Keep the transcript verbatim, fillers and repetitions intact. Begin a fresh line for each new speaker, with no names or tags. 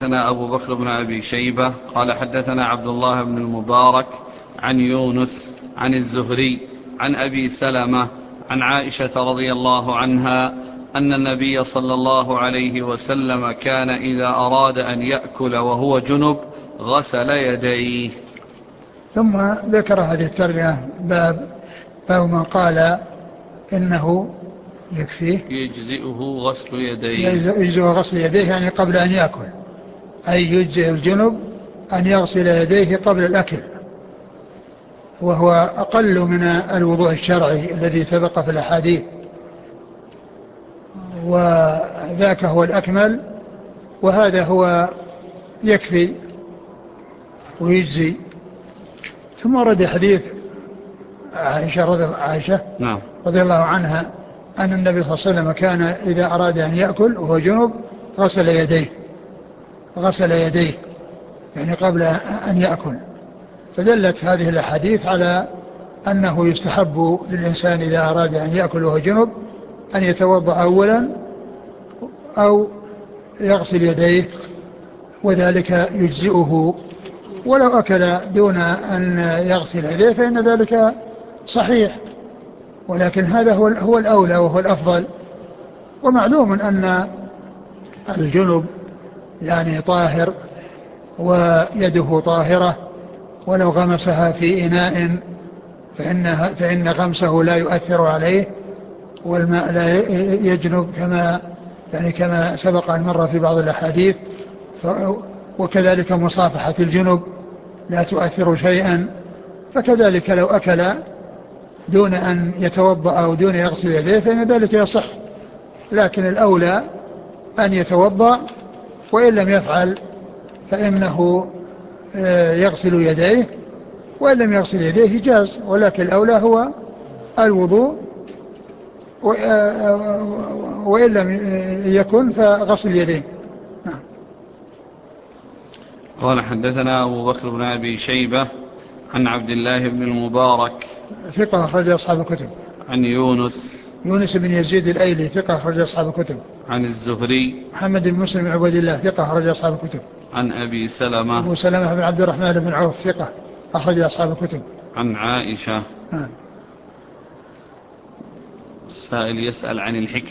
حدثنا أبو بكر بن أبي شيبة قال حدثنا عبد الله بن المبارك عن يونس عن الزهري عن أبي سلمة عن عائشة رضي الله عنها أن النبي صلى الله عليه وسلم كان إذا أراد أن يأكل وهو جنب غسل يديه.
ثم ذكر هذه الترجمة باب باب من قال إنه يكفيه
يجزئه غسل يديه
يجزئ غسل يديه يعني قبل أن يأكل، أي يجزئ الجنب أن يغسل يديه قبل الأكل، وهو أقل من الوضوء الشرعي الذي سبق في الأحاديث، وذاك هو الأكمل، وهذا هو يكفي ويجزي. ثم ورد حديث عائشة رضي, عائشة
نعم.
رضي الله عنها أن النبي صلى الله عليه وسلم كان إذا أراد أن يأكل وهو جنب غسل يديه غسل يديه يعني قبل أن يأكل. فدلت هذه الأحاديث على أنه يستحب للإنسان إذا أراد أن يأكل وهو جنب أن يتوضأ أولا أو يغسل يديه، وذلك يجزئه، ولو أكل دون أن يغسل يديه فإن ذلك صحيح، ولكن هذا هو هو الأولى وهو الأفضل. ومعلوم أن الجنب يعني طاهر ويده طاهرة، ولو غمسها في إناء فإنها فإن غمسه لا يؤثر عليه، والماء لا يجنب كما يعني كما سبق أن مر في بعض الأحاديث. وكذلك مصافحة الجنب لا تؤثر شيئا، فكذلك لو أكل دون أن يتوضأ أو دون يغسل يديه فإن ذلك يصح، لكن الأولى أن يتوضأ، وإن لم يفعل فإنه يغسل يديه، وإن لم يغسل يديه جاز، ولكن الأولى هو الوضوء، وإن لم يكن فغسل يديه. نعم.
قال حدثنا أبو بكر بن أبي شيبة عن عبد الله بن المبارك
ثقة أخرج أصحاب الكتب.
عن يونس
يونس بن يزيد الأيلي ثقة أخرج أصحاب الكتب.
عن الزهري
محمد بن مسلم بن عبد الله ثقة أخرج أصحاب الكتب.
عن أبي سلمة
أبو سلمة بن عبد الرحمن بن عوف ثقة أخرج أصحاب الكتب.
عن عائشة.
نعم.
السائل يسأل عن الحكمة